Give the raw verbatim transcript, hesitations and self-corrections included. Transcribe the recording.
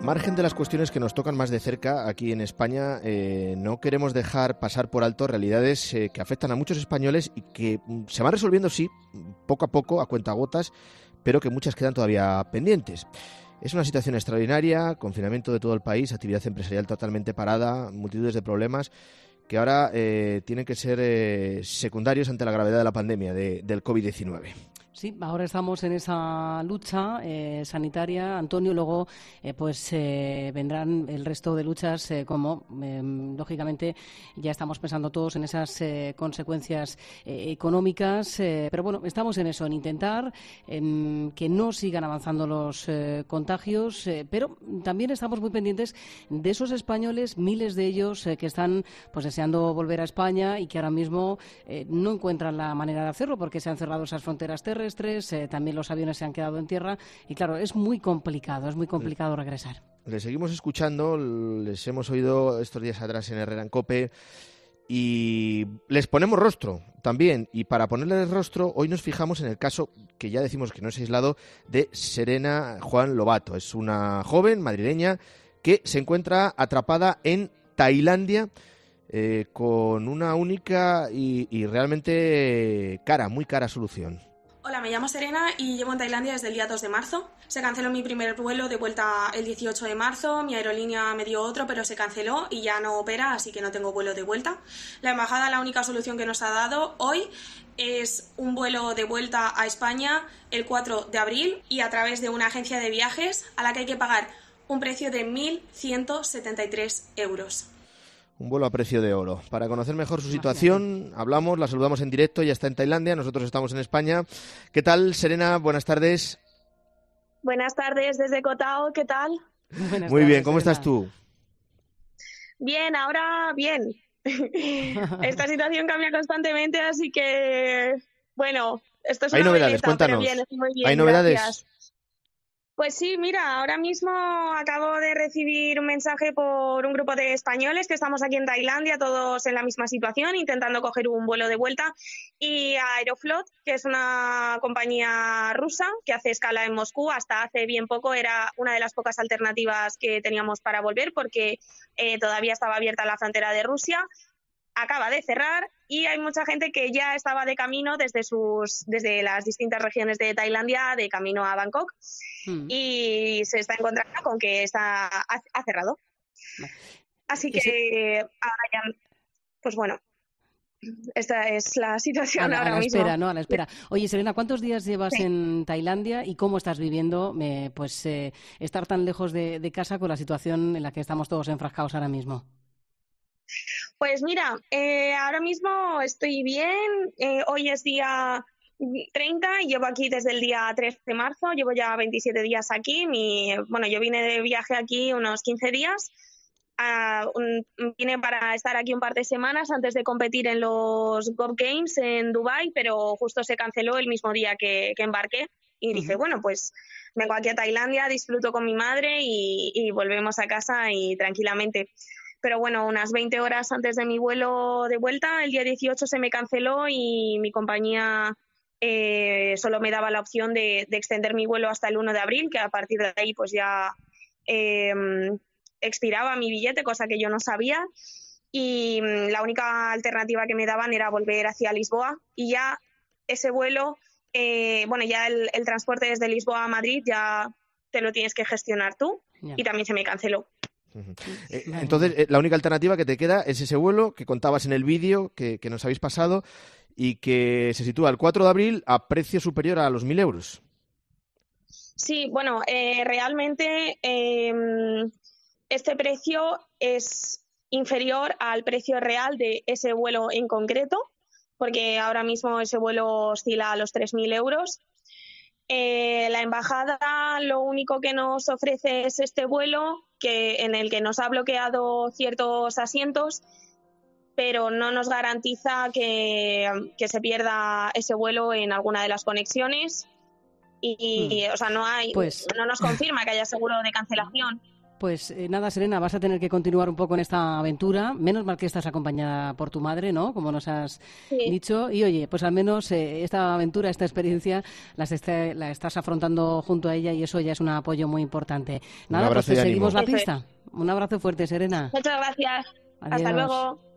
margen de las cuestiones que nos tocan más de cerca aquí en España, eh, no queremos dejar pasar por alto realidades eh, que afectan a muchos españoles y que mm, se van resolviendo, sí, poco a poco, a cuentagotas, pero que muchas quedan todavía pendientes. Es una situación extraordinaria, confinamiento de todo el país, actividad empresarial totalmente parada, multitudes de problemas que ahora eh, tienen que ser eh, secundarios ante la gravedad de la pandemia de, del covid diecinueve. Sí, ahora estamos en esa lucha eh, sanitaria, Antonio. Luego, eh, pues eh, vendrán el resto de luchas, eh, como eh, lógicamente ya estamos pensando todos en esas eh, consecuencias eh, económicas. Eh, pero bueno, estamos en eso, en intentar en que no sigan avanzando los eh, contagios. Eh, pero también estamos muy pendientes de esos españoles, miles de ellos eh, que están pues deseando volver a España y que ahora mismo eh, no encuentran la manera de hacerlo porque se han cerrado esas fronteras terrestres. Eh, también los aviones se han quedado en tierra y claro, es muy complicado, es muy complicado regresar. Les seguimos escuchando, les hemos oído estos días atrás en Herrera en COPE y les ponemos rostro también, y para ponerles rostro hoy nos fijamos en el caso que ya decimos que no es aislado de Serena Juan Lobato. Es una joven madrileña que se encuentra atrapada en Tailandia eh, con una única y, y realmente cara, muy cara solución. Hola, me llamo Serena y llevo en Tailandia desde el día dos de marzo. Se canceló mi primer vuelo de vuelta el dieciocho de marzo, mi aerolínea me dio otro, pero se canceló y ya no opera, así que no tengo vuelo de vuelta. La embajada, la única solución que nos ha dado hoy es un vuelo de vuelta a España el cuatro de abril y a través de una agencia de viajes a la que hay que pagar un precio de mil ciento setenta y tres euros. Un vuelo a precio de oro. Para conocer mejor su situación, hablamos, la saludamos en directo, ya está en Tailandia, nosotros estamos en España. ¿Qué tal, Serena? Buenas tardes. Buenas tardes desde Koh Tao, ¿qué tal? Buenas Muy tardes, bien, ¿cómo Serena. estás tú? Bien, ahora bien. Esta situación cambia constantemente, así que, bueno, esto es Hay una novedades, belleza, cuéntanos. pero bien, estoy muy bien, ¿Hay novedades? gracias. Pues sí, mira, ahora mismo acabo de recibir un mensaje por un grupo de españoles que estamos aquí en Tailandia, todos en la misma situación, intentando coger un vuelo de vuelta. Y Aeroflot, que es una compañía rusa que hace escala en Moscú, hasta hace bien poco era una de las pocas alternativas que teníamos para volver porque eh, todavía estaba abierta la frontera de Rusia. Acaba de cerrar y hay mucha gente que ya estaba de camino desde sus desde las distintas regiones de Tailandia, de camino a Bangkok, mm. y se está encontrando con que está ha, ha cerrado. Así que Ese... ahora ya, pues bueno, esta es la situación a la, ahora a la mismo. Espera, ¿no? A la espera. Oye, Serena, ¿cuántos días llevas sí. en Tailandia y cómo estás viviendo eh, pues eh, estar tan lejos de, de casa con la situación en la que estamos todos enfrascados ahora mismo? Pues mira, eh, ahora mismo estoy bien, eh, hoy es día treinta y llevo aquí desde el día tres de marzo, llevo ya veintisiete días aquí. Mi, bueno, yo vine de viaje aquí unos quince días, uh, un, vine para estar aquí un par de semanas antes de competir en los Gov Games en Dubái, pero justo se canceló el mismo día que, que embarqué y dije, uh-huh. bueno, pues vengo aquí a Tailandia, disfruto con mi madre y, y volvemos a casa y tranquilamente. Pero bueno, unas veinte horas antes de mi vuelo de vuelta, el día dieciocho se me canceló y mi compañía eh, solo me daba la opción de, de extender mi vuelo hasta el uno de abril, que a partir de ahí pues ya eh, expiraba mi billete, cosa que yo no sabía. Y la única alternativa que me daban era volver hacia Lisboa y ya ese vuelo, eh, bueno, ya el, el transporte desde Lisboa a Madrid ya te lo tienes que gestionar tú yeah. y también se me canceló. Eh, entonces, eh, la única alternativa que te queda es ese vuelo que contabas en el vídeo que, que nos habéis pasado y que se sitúa el cuatro de abril a precio superior a los mil euros. Sí, bueno, eh, realmente eh, este precio es inferior al precio real de ese vuelo en concreto, porque ahora mismo ese vuelo oscila a los tres mil euros. Eh, la embajada lo único que nos ofrece es este vuelo que, en el que nos ha bloqueado ciertos asientos, pero no nos garantiza que, que se pierda ese vuelo en alguna de las conexiones y, hmm. o sea, no hay, pues... no nos confirma que haya seguro de cancelación. Pues eh, nada, Serena, vas a tener que continuar un poco en esta aventura. Menos mal que estás acompañada por tu madre, ¿no? Como nos has sí. dicho. Y oye, pues al menos eh, esta aventura, esta experiencia, las está, la estás afrontando junto a ella y eso ya es un apoyo muy importante. Nada, pues te seguimos la pista. Un abrazo fuerte, Serena. Muchas gracias. Adiós. Hasta luego.